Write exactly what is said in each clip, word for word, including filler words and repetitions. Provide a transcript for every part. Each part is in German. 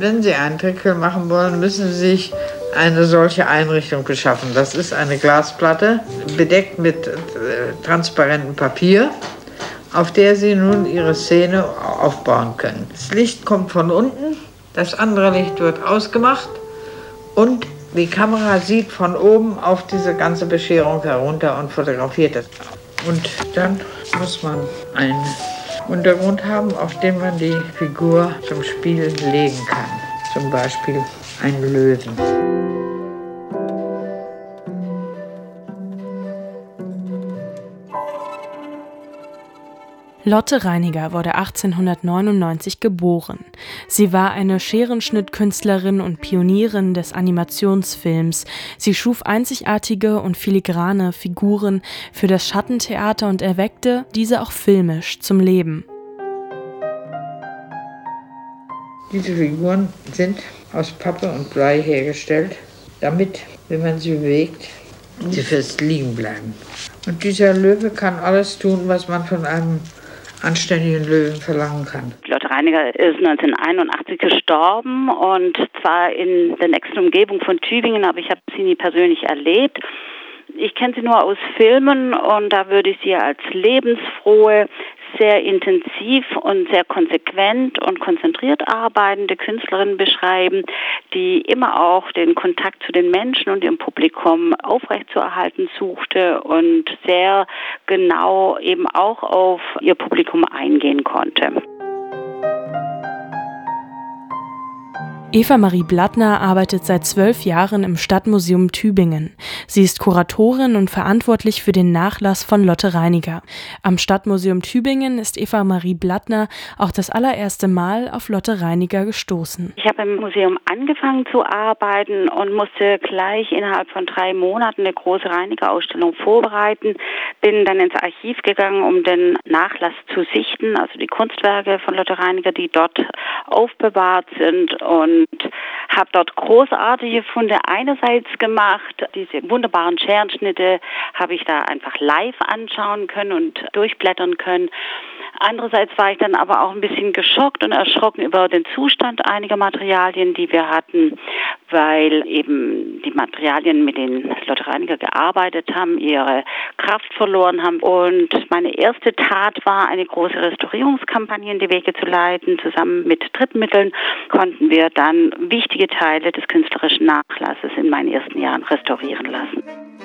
Wenn Sie einen Trickfilm machen wollen, müssen Sie sich eine solche Einrichtung beschaffen. Das ist eine Glasplatte, bedeckt mit äh, transparentem Papier, auf der Sie nun Ihre Szene aufbauen können. Das Licht kommt von unten, das andere Licht wird ausgemacht und die Kamera sieht von oben auf diese ganze Bescherung herunter und fotografiert es. Und dann muss man einen Untergrund haben, auf dem man die Figur zum Spiel legen kann. Zum Beispiel einen Löwen. Lotte Reiniger wurde achtzehnhundertneunundneunzig geboren. Sie war eine Scherenschnittkünstlerin und Pionierin des Animationsfilms. Sie schuf einzigartige und filigrane Figuren für das Schattentheater und erweckte diese auch filmisch zum Leben. Diese Figuren sind aus Pappe und Blei hergestellt, damit, wenn man sie bewegt, sie fest liegen bleiben. Und dieser Löwe kann alles tun, was man von einem anständigen Löwen verlangen kann. Lotte Reiniger ist neunzehnhunderteinundachtzig gestorben und zwar in der nächsten Umgebung von Tübingen, aber ich habe sie nie persönlich erlebt. Ich kenne sie nur aus Filmen und da würde ich sie als lebensfrohe, sehr intensiv und sehr konsequent und konzentriert arbeitende Künstlerin beschreiben, die immer auch den Kontakt zu den Menschen und ihrem Publikum aufrechtzuerhalten suchte und sehr genau eben auch auf ihr Publikum eingehen konnte. Eva Marie Blattner arbeitet seit zwölf Jahren im Stadtmuseum Tübingen. Sie ist Kuratorin und verantwortlich für den Nachlass von Lotte Reiniger. Am Stadtmuseum Tübingen ist Eva Marie Blattner auch das allererste Mal auf Lotte Reiniger gestoßen. Ich habe im Museum angefangen zu arbeiten und musste gleich innerhalb von drei Monaten eine große Reiniger-Ausstellung vorbereiten. Bin dann ins Archiv gegangen, um den Nachlass zu sichten, also die Kunstwerke von Lotte Reiniger, die dort aufbewahrt sind, und Und habe dort großartige Funde einerseits gemacht. Diese wunderbaren Scherenschnitte habe ich da einfach live anschauen können und durchblättern können. Andererseits war ich dann aber auch ein bisschen geschockt und erschrocken über den Zustand einiger Materialien, die wir hatten, weil eben die Materialien, mit denen Lotte Reiniger gearbeitet haben, ihre Kraft verloren haben. Und meine erste Tat war, eine große Restaurierungskampagne in die Wege zu leiten. Zusammen mit Drittmitteln konnten wir dann wichtige Teile des künstlerischen Nachlasses in meinen ersten Jahren restaurieren lassen.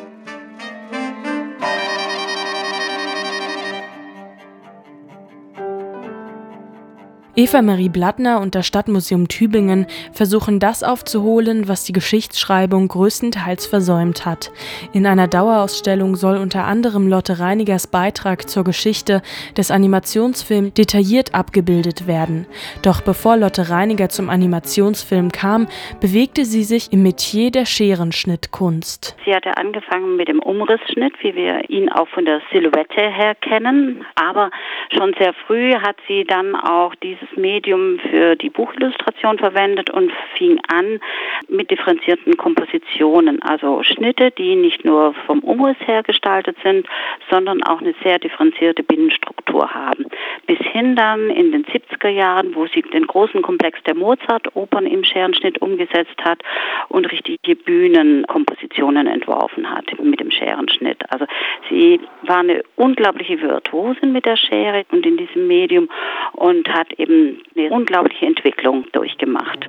Eva Marie Blattner und das Stadtmuseum Tübingen versuchen das aufzuholen, was die Geschichtsschreibung größtenteils versäumt hat. In einer Dauerausstellung soll unter anderem Lotte Reinigers Beitrag zur Geschichte des Animationsfilms detailliert abgebildet werden. Doch bevor Lotte Reiniger zum Animationsfilm kam, bewegte sie sich im Metier der Scherenschnittkunst. Sie hatte angefangen mit dem Umrissschnitt, wie wir ihn auch von der Silhouette her kennen, aber schon sehr früh hat sie dann auch dieses Medium für die Buchillustration verwendet und fing an mit differenzierten Kompositionen, also Schnitte, die nicht nur vom Umriss her gestaltet sind, sondern auch eine sehr differenzierte Binnenstruktur haben. Bis hin dann in den siebziger Jahren, wo sie den großen Komplex der Mozart-Opern im Scherenschnitt umgesetzt hat und richtige Bühnenkompositionen entworfen hat mit dem Scherenschnitt. Also sie war eine unglaubliche Virtuosin mit der Schere und in diesem Medium und hat eben eine unglaubliche Entwicklung durchgemacht.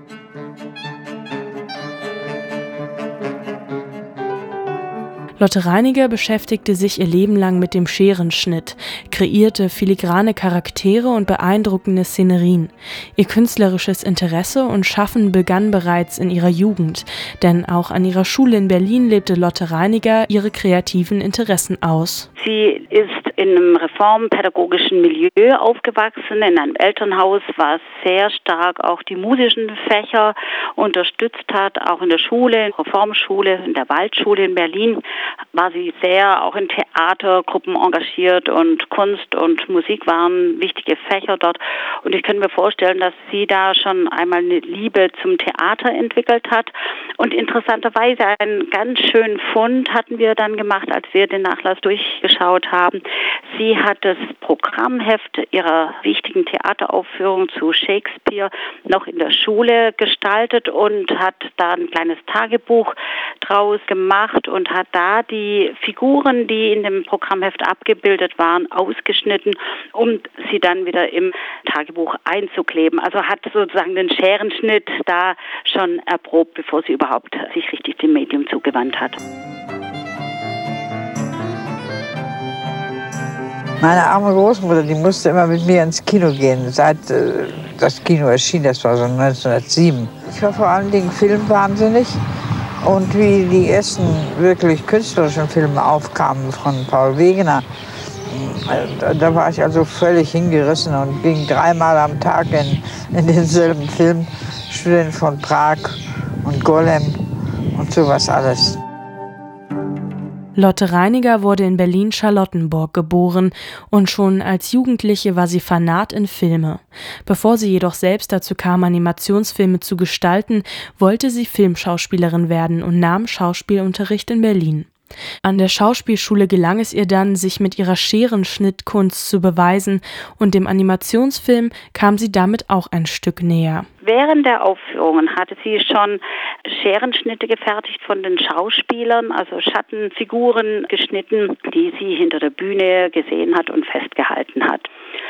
Lotte Reiniger beschäftigte sich ihr Leben lang mit dem Scherenschnitt, kreierte filigrane Charaktere und beeindruckende Szenerien. Ihr künstlerisches Interesse und Schaffen begann bereits in ihrer Jugend, denn auch an ihrer Schule in Berlin lebte Lotte Reiniger ihre kreativen Interessen aus. Sie ist in einem reformpädagogischen Milieu aufgewachsen, in einem Elternhaus, was sehr stark auch die musischen Fächer unterstützt hat, auch in der Schule, Reformschule, in der Waldschule in Berlin war sie sehr auch in Theatergruppen engagiert und Kunst und Musik waren wichtige Fächer dort. Und ich könnte mir vorstellen, dass sie da schon einmal eine Liebe zum Theater entwickelt hat. Und interessanterweise einen ganz schönen Fund hatten wir dann gemacht, als wir den Nachlass durchgeschaut haben. Sie hat das Programmheft ihrer wichtigen Theateraufführung zu Shakespeare noch in der Schule gestaltet und hat da ein kleines Tagebuch draus gemacht und hat da die Figuren, die in dem Programmheft abgebildet waren, ausgeschnitten, um sie dann wieder im Tagebuch einzukleben. Also hat sozusagen den Scherenschnitt da schon erprobt, bevor sie überhaupt sich richtig dem Medium zugewandt hat. Meine arme Großmutter, die musste immer mit mir ins Kino gehen, seit äh, das Kino erschien, das war so neunzehnhundertsieben. Ich war vor allen Dingen filmwahnsinnig und wie die ersten wirklich künstlerischen Filme aufkamen von Paul Wegener, äh, da war ich also völlig hingerissen und ging dreimal am Tag in, in denselben Film, Student von Prag und Golem und sowas alles. Lotte Reiniger wurde in Berlin-Charlottenburg geboren und schon als Jugendliche war sie Fanat in Filme. Bevor sie jedoch selbst dazu kam, Animationsfilme zu gestalten, wollte sie Filmschauspielerin werden und nahm Schauspielunterricht in Berlin. An der Schauspielschule gelang es ihr dann, sich mit ihrer Scherenschnittkunst zu beweisen und dem Animationsfilm kam sie damit auch ein Stück näher. Während der Aufführungen hatte sie schon Scherenschnitte gefertigt von den Schauspielern, also Schattenfiguren geschnitten, die sie hinter der Bühne gesehen hat und festgehalten hat.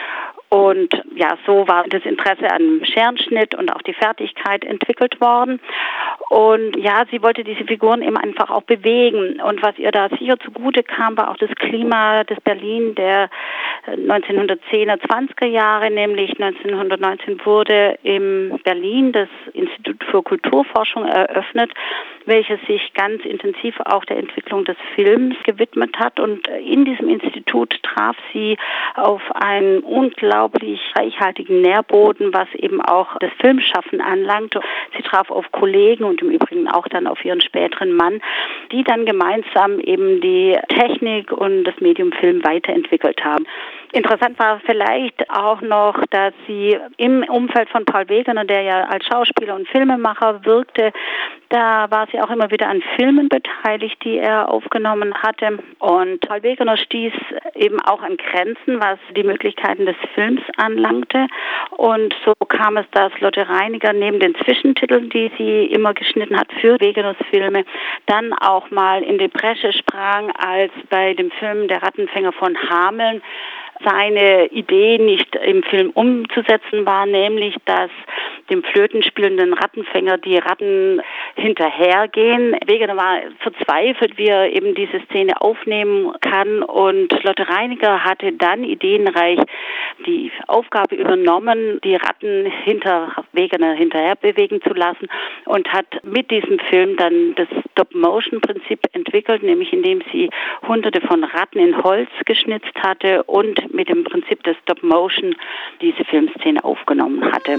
Und ja, so war das Interesse an Scherenschnitt und auch die Fertigkeit entwickelt worden. Und ja, sie wollte diese Figuren eben einfach auch bewegen. Und was ihr da sicher zugute kam, war auch das Klima des Berlin der neunzehnhundertzehner, zwanziger Jahre, nämlich neunzehnhundertneunzehn wurde im Berlin das Institut für Kulturforschung eröffnet, welches sich ganz intensiv auch der Entwicklung des Films gewidmet hat. Und in diesem Institut traf sie auf einen unglaublich reichhaltigen Nährboden, was eben auch das Filmschaffen anlangt. Sie traf auf Kollegen und im Übrigen auch dann auf ihren späteren Mann, die dann gemeinsam eben die Technik und das Medium Film weiterentwickelt haben. Interessant war vielleicht auch noch, dass sie im Umfeld von Paul Wegener, der ja als Schauspieler und Filmemacher wirkte, da war sie auch immer wieder an Filmen beteiligt, die er aufgenommen hatte. Und Paul Wegener stieß eben auch an Grenzen, was die Möglichkeiten des Films anlangte. Und so kam es, dass Lotte Reiniger neben den Zwischentiteln, die sie immer geschnitten hat für Wegeners Filme, dann auch mal in die Bresche sprang, als bei dem Film Der Rattenfänger von Hameln seine Idee nicht im Film umzusetzen war, nämlich dass dem flötenspielenden Rattenfänger die Ratten hinterhergehen. Wegener war verzweifelt, wie er eben diese Szene aufnehmen kann, und Lotte Reiniger hatte dann ideenreich die Aufgabe übernommen, die Ratten hinter Wegener hinterher bewegen zu lassen und hat mit diesem Film dann das Stop-Motion-Prinzip entwickelt, nämlich indem sie hunderte von Ratten in Holz geschnitzt hatte und mit dem Prinzip des Stop-Motion diese Filmszene aufgenommen hatte.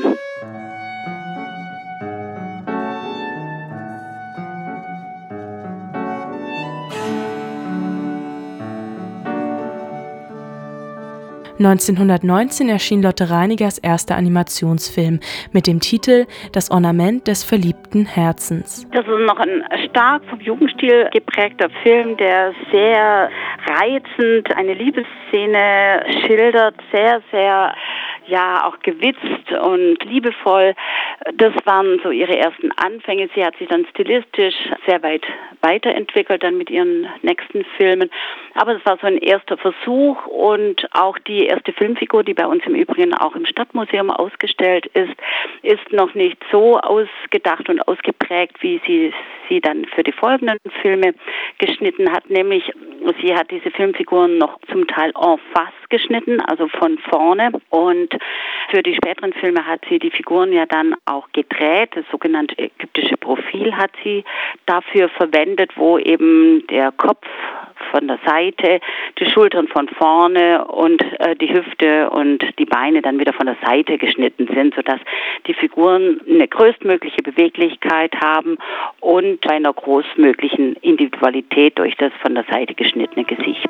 neunzehnhundertneunzehn erschien Lotte Reinigers erster Animationsfilm mit dem Titel Das Ornament des verliebten Herzens. Das ist noch ein stark vom Jugendstil geprägter Film, der sehr reizend eine Liebesszene schildert, sehr, sehr ja auch gewitzt und liebevoll. Das waren so ihre ersten Anfänge. Sie hat sich dann stilistisch sehr weit weiterentwickelt, dann mit ihren nächsten Filmen. Aber es war so ein erster Versuch, und auch die erste Filmfigur, die bei uns im Übrigen auch im Stadtmuseum ausgestellt ist, ist noch nicht so ausgedacht und ausgeprägt, wie sie sie dann für die folgenden Filme geschnitten hat. Nämlich, sie hat diese Filmfiguren noch zum Teil en face geschnitten, also von vorne. Und für die späteren Filme hat sie die Figuren ja dann auch gedreht. Das sogenannte ägyptische Profil hat sie dafür verwendet, wo eben der Kopf von der Seite, die Schultern von vorne und äh, die Hüfte und die Beine dann wieder von der Seite geschnitten sind, sodass die die Figuren eine größtmögliche Beweglichkeit haben und einer großmöglichen Individualität durch das von der Seite geschnittene Gesicht.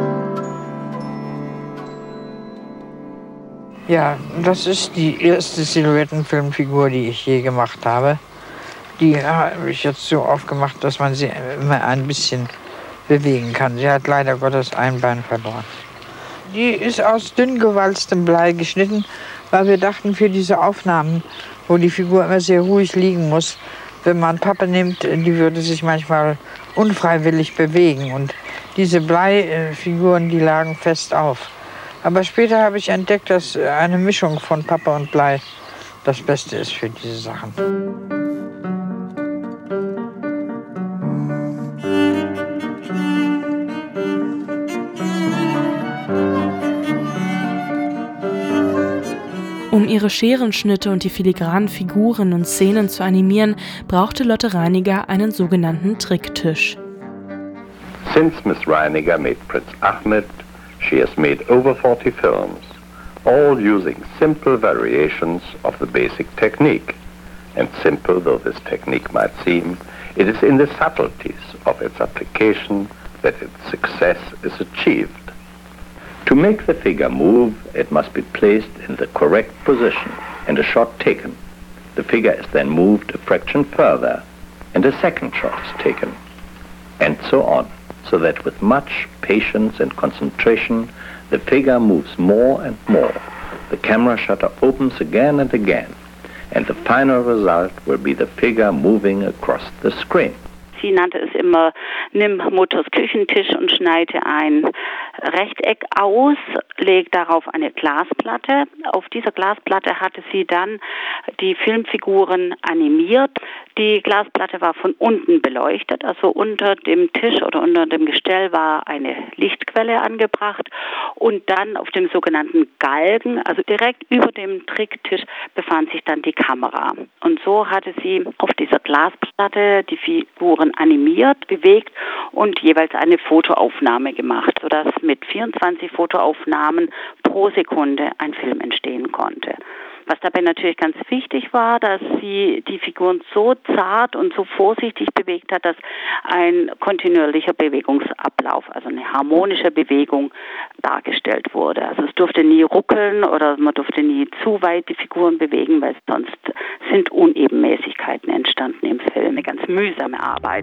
Ja, das ist die erste Silhouettenfilmfigur, die ich je gemacht habe. Die habe ich jetzt so aufgemacht, dass man sie immer ein bisschen bewegen kann. Sie hat leider Gottes ein Bein verloren. Die ist aus dünn gewalztem Blei geschnitten, weil wir dachten, für diese Aufnahmen, wo die Figur immer sehr ruhig liegen muss, wenn man Pappe nimmt, die würde sich manchmal unfreiwillig bewegen. Und diese Bleifiguren, die lagen fest auf. Aber später habe ich entdeckt, dass eine Mischung von Pappe und Blei das Beste ist für diese Sachen. Um ihre Scherenschnitte und die filigranen Figuren und Szenen zu animieren, brauchte Lotte Reiniger einen sogenannten Tricktisch. Since Miss Reiniger made Prinz Ahmed, she has made over forty films, all using simple variations of the basic technique. And simple though this technique might seem, it is in the subtleties of its application that its success is achieved. To make the figure move, it must be placed in the correct position and a shot taken. The figure is then moved a fraction further and a second shot is taken, and so on, so that with much patience and concentration, the figure moves more and more. The camera shutter opens again and again, and the final result will be the figure moving across the screen. Sie nannte es immer, nimm Mutters Küchentisch und schneide ein Rechteck aus, leg darauf eine Glasplatte. Auf dieser Glasplatte hatte sie dann die Filmfiguren animiert. Die Glasplatte war von unten beleuchtet, also unter dem Tisch oder unter dem Gestell war eine Lichtquelle angebracht und dann auf dem sogenannten Galgen, also direkt über dem Tricktisch, befand sich dann die Kamera. Und so hatte sie auf dieser Glasplatte die Figuren animiert, bewegt und jeweils eine Fotoaufnahme gemacht, sodass mit vierundzwanzig Fotoaufnahmen pro Sekunde ein Film entstehen konnte. Was dabei natürlich ganz wichtig war, dass sie die Figuren so zart und so vorsichtig bewegt hat, dass ein kontinuierlicher Bewegungsablauf, also eine harmonische Bewegung dargestellt wurde. Also es durfte nie ruckeln oder man durfte nie zu weit die Figuren bewegen, weil sonst sind Unebenmäßigkeiten entstanden im Film. Eine ganz mühsame Arbeit.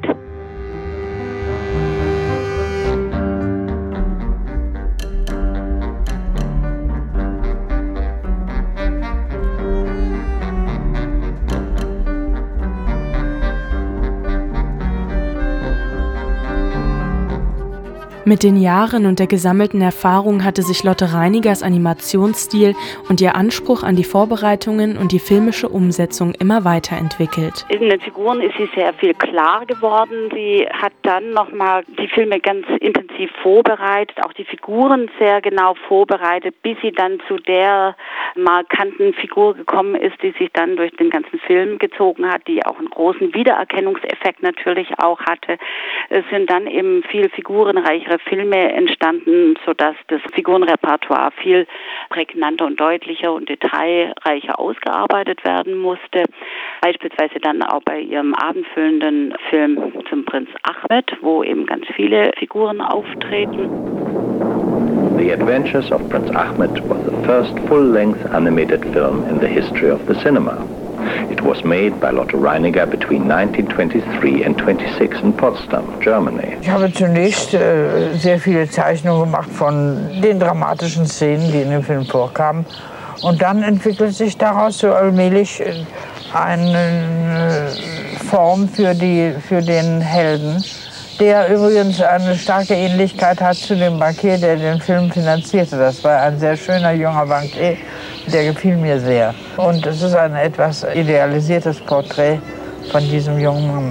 Mit den Jahren und der gesammelten Erfahrung hatte sich Lotte Reinigers Animationsstil und ihr Anspruch an die Vorbereitungen und die filmische Umsetzung immer weiterentwickelt. In den Figuren ist sie sehr viel klar geworden. Sie hat dann nochmal die Filme ganz intensiv vorbereitet, auch die Figuren sehr genau vorbereitet, bis sie dann zu der markanten Figur gekommen ist, die sich dann durch den ganzen Film gezogen hat, die auch einen großen Wiedererkennungseffekt natürlich auch hatte. Es sind dann eben viel figurenreichere Filme entstanden, sodass das Figurenrepertoire viel prägnanter und deutlicher und detailreicher ausgearbeitet werden musste. Beispielsweise dann auch bei ihrem abendfüllenden Film zum Prinz Ahmed, wo eben ganz viele Figuren auftreten. The Adventures of Prince Ahmed was the first full-length animated film in the history of the cinema. It was made by Lotte Reiniger between nineteen twenty-three and twenty-six in Potsdam, Germany. Ich habe zunächst äh, sehr viele Zeichnungen gemacht von den dramatischen Szenen, die in dem Film vorkamen. Und dann entwickelt sich daraus so allmählich äh, eine äh, Form für, die, für den Helden, der übrigens eine starke Ähnlichkeit hat zu dem Bankier, der den Film finanzierte. Das war ein sehr schöner junger Bankier, der gefiel mir sehr. Und es ist ein etwas idealisiertes Porträt von diesem jungen Mann.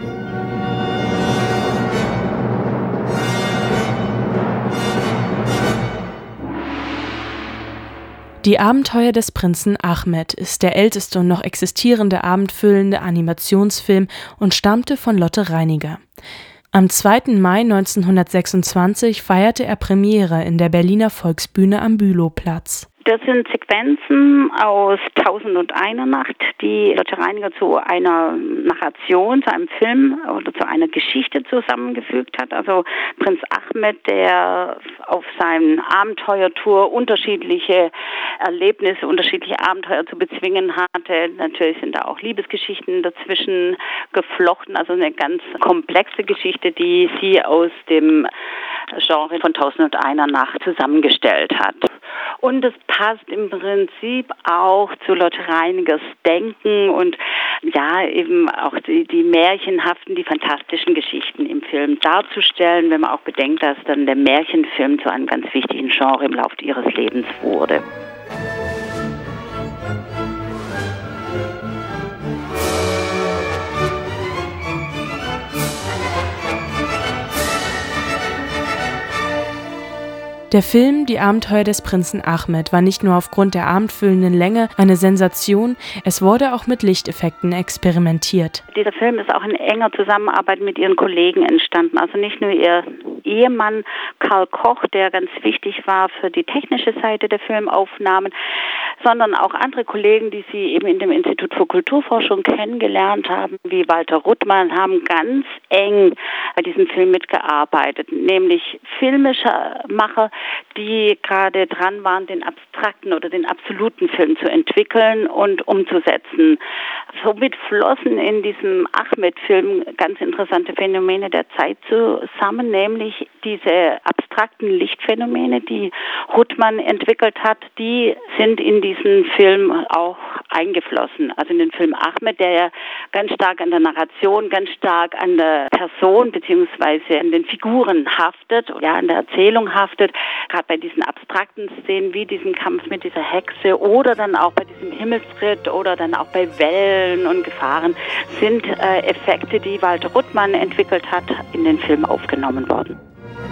Die Abenteuer des Prinzen Ahmed ist der älteste und noch existierende abendfüllende Animationsfilm und stammte von Lotte Reiniger. Am zweiten Mai neunzehnhundertsechsundzwanzig feierte er Premiere in der Berliner Volksbühne am Bülowplatz. Das sind Sequenzen aus Tausend und eine Nacht, die Lotte Reiniger zu einer Narration, zu einem Film oder zu einer Geschichte zusammengefügt hat. Also Prinz Ahmed, der auf seinen Abenteuertour unterschiedliche Erlebnisse, unterschiedliche Abenteuer zu bezwingen hatte. Natürlich sind da auch Liebesgeschichten dazwischen geflochten, also eine ganz komplexe Geschichte, die sie aus dem Genre von Tausend und eine Nacht zusammengestellt hat. Und es passt im Prinzip auch zu Lotte Reinigers Denken und ja, eben auch die, die märchenhaften, die fantastischen Geschichten im Film darzustellen, wenn man auch bedenkt, dass dann der Märchenfilm zu einem ganz wichtigen Genre im Laufe ihres Lebens wurde. Der Film Die Abenteuer des Prinzen Ahmed war nicht nur aufgrund der abendfüllenden Länge eine Sensation, es wurde auch mit Lichteffekten experimentiert. Dieser Film ist auch in enger Zusammenarbeit mit ihren Kollegen entstanden. Also nicht nur ihr Ehemann Karl Koch, der ganz wichtig war für die technische Seite der Filmaufnahmen, sondern auch andere Kollegen, die sie eben in dem Institut für Kulturforschung kennengelernt haben, wie Walter Ruttmann, haben ganz eng bei diesem Film mitgearbeitet, nämlich filmische Macher, die gerade dran waren, den abstrakten oder den absoluten Film zu entwickeln und umzusetzen. Somit flossen in diesem Ahmed-Film ganz interessante Phänomene der Zeit zusammen, nämlich diese abstrakten Lichtphänomene, die Ruttmann entwickelt hat, die sind in diesen Film auch eingeflossen. Also in den Film Ahmed, der ja ganz stark an der Narration, ganz stark an der Person beziehungsweise an den Figuren haftet, ja, an der Erzählung haftet, gerade bei diesen abstrakten Szenen wie diesem Kampf mit dieser Hexe oder dann auch bei diesem Himmelsritt oder dann auch bei Wellen und Gefahren sind äh, Effekte, die Walter Ruttmann entwickelt hat, in den Film aufgenommen worden.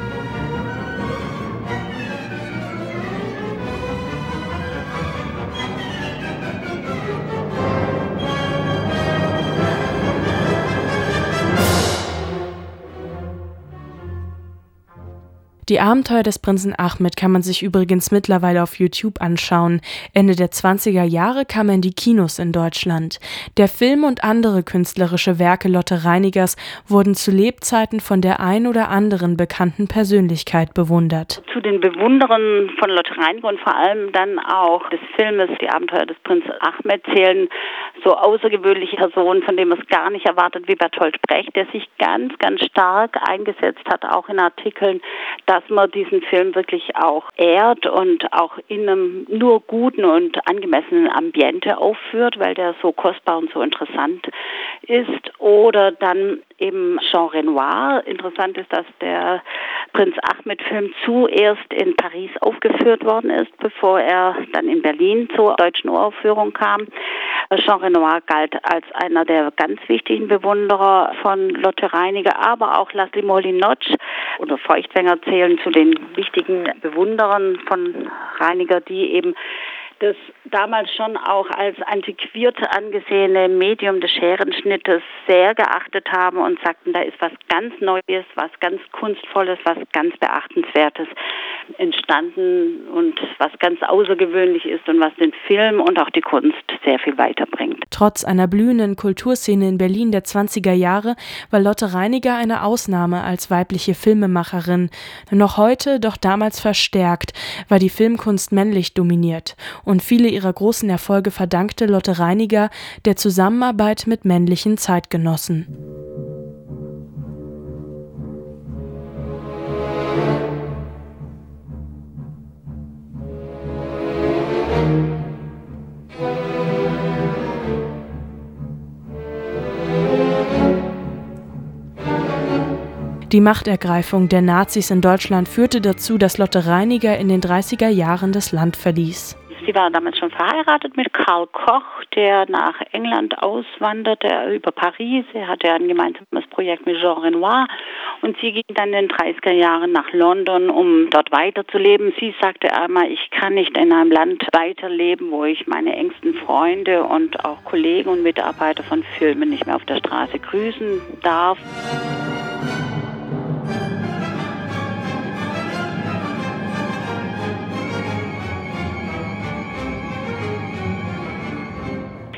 Die Abenteuer des Prinzen Ahmed kann man sich übrigens mittlerweile auf YouTube anschauen. Ende der zwanziger Jahre kam er in die Kinos in Deutschland. Der Film und andere künstlerische Werke Lotte Reinigers wurden zu Lebzeiten von der ein oder anderen bekannten Persönlichkeit bewundert. Zu den Bewunderern von Lotte Reiniger und vor allem dann auch des Filmes Die Abenteuer des Prinzen Ahmed zählen so außergewöhnliche Personen, von denen man es gar nicht erwartet, wie Bertolt Brecht, der sich ganz, ganz stark eingesetzt hat, auch in Artikeln, dass man diesen Film wirklich auch ehrt und auch in einem nur guten und angemessenen Ambiente aufführt, weil der so kostbar und so interessant ist. Oder dann eben Genre Noir. Interessant ist, dass der Prinz Ahmed-Film zuerst in Paris aufgeführt worden ist, bevor er dann in Berlin zur deutschen Uraufführung kam. Genre Noir galt als einer der ganz wichtigen Bewunderer von Lotte Reiniger, aber auch Laszlo Moholy-Nagy oder Feuchtwanger zählen zu den wichtigen Bewunderern von Reiniger, die eben das damals schon auch als antiquiert angesehene Medium des Scherenschnittes sehr geachtet haben und sagten, da ist was ganz Neues, was ganz Kunstvolles, was ganz Beachtenswertes entstanden und was ganz außergewöhnlich ist und was den Film und auch die Kunst sehr viel weiterbringt. Trotz einer blühenden Kulturszene in Berlin der zwanziger Jahre war Lotte Reiniger eine Ausnahme als weibliche Filmemacherin. Noch heute, doch damals verstärkt, war die Filmkunst männlich dominiert. Und viele ihrer großen Erfolge verdankte Lotte Reiniger der Zusammenarbeit mit männlichen Zeitgenossen. Die Machtergreifung der Nazis in Deutschland führte dazu, dass Lotte Reiniger in den dreißiger Jahren das Land verließ. Sie war damals schon verheiratet mit Karl Koch, der nach England auswanderte, über Paris. Er hatte ein gemeinsames Projekt mit Genre Noir und sie ging dann in den dreißiger Jahren nach London, um dort weiterzuleben. Sie sagte einmal, ich kann nicht in einem Land weiterleben, wo ich meine engsten Freunde und auch Kollegen und Mitarbeiter von Filmen nicht mehr auf der Straße grüßen darf.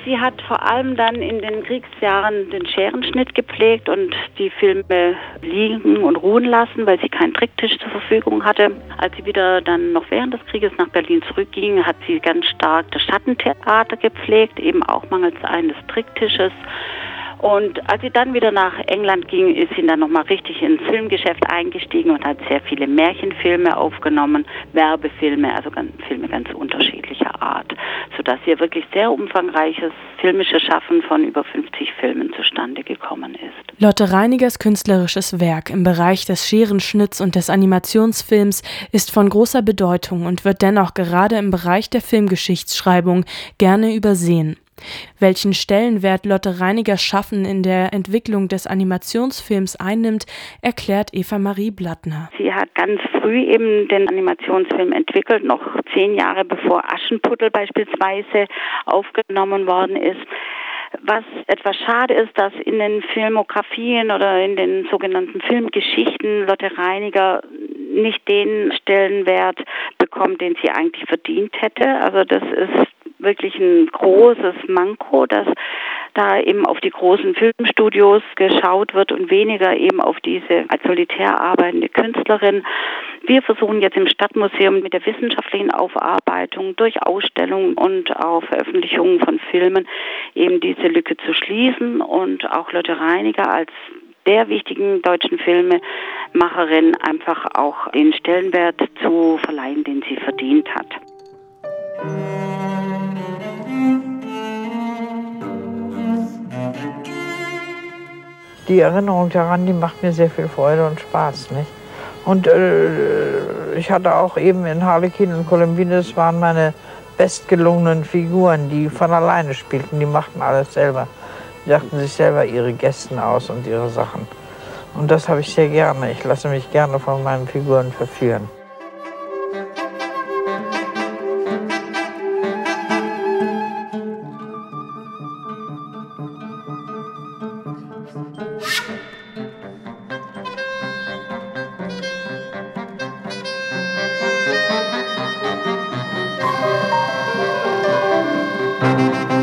sie hat vor allem dann in den Kriegsjahren den Scherenschnitt gepflegt und die Filme liegen und ruhen lassen, weil sie keinen Tricktisch zur Verfügung hatte. Als sie wieder dann noch während des Krieges nach Berlin zurückging, hat sie ganz stark das Schattentheater gepflegt, eben auch mangels eines Tricktisches. Und als sie dann wieder nach England ging, ist sie dann nochmal richtig ins Filmgeschäft eingestiegen und hat sehr viele Märchenfilme aufgenommen, Werbefilme, also ganz, Filme ganz unterschiedlicher Art, sodass ihr wirklich sehr umfangreiches filmisches Schaffen von über fünfzig Filmen zustande gekommen ist. Lotte Reinigers künstlerisches Werk im Bereich des Scherenschnitts und des Animationsfilms ist von großer Bedeutung und wird dennoch gerade im Bereich der Filmgeschichtsschreibung gerne übersehen. Welchen Stellenwert Lotte Reinigers Schaffen in der Entwicklung des Animationsfilms einnimmt, erklärt Eva-Marie Blattner. Sie hat ganz früh eben den Animationsfilm entwickelt, noch zehn Jahre bevor Aschenputtel beispielsweise aufgenommen worden ist. Was etwas schade ist, dass in den Filmografien oder in den sogenannten Filmgeschichten Lotte Reiniger nicht den Stellenwert bekommt, den sie eigentlich verdient hätte. Also das ist wirklich ein großes Manko, dass da eben auf die großen Filmstudios geschaut wird und weniger eben auf diese als solitär arbeitende Künstlerin. Wir versuchen jetzt im Stadtmuseum mit der wissenschaftlichen Aufarbeitung durch Ausstellungen und auch Veröffentlichungen von Filmen eben diese Lücke zu schließen und auch Lotte Reiniger als der wichtigen deutschen Filmemacherin einfach auch den Stellenwert zu verleihen, den sie verdient hat. Die Erinnerung daran, die macht mir sehr viel Freude und Spaß, nicht? Und äh, ich hatte auch eben in Harlekin und Columbine, das waren meine bestgelungenen Figuren, die von alleine spielten, die machten alles selber. Die dachten sich selber ihre Gesten aus und ihre Sachen. Und das habe ich sehr gerne. Ich lasse mich gerne von meinen Figuren verführen. Musik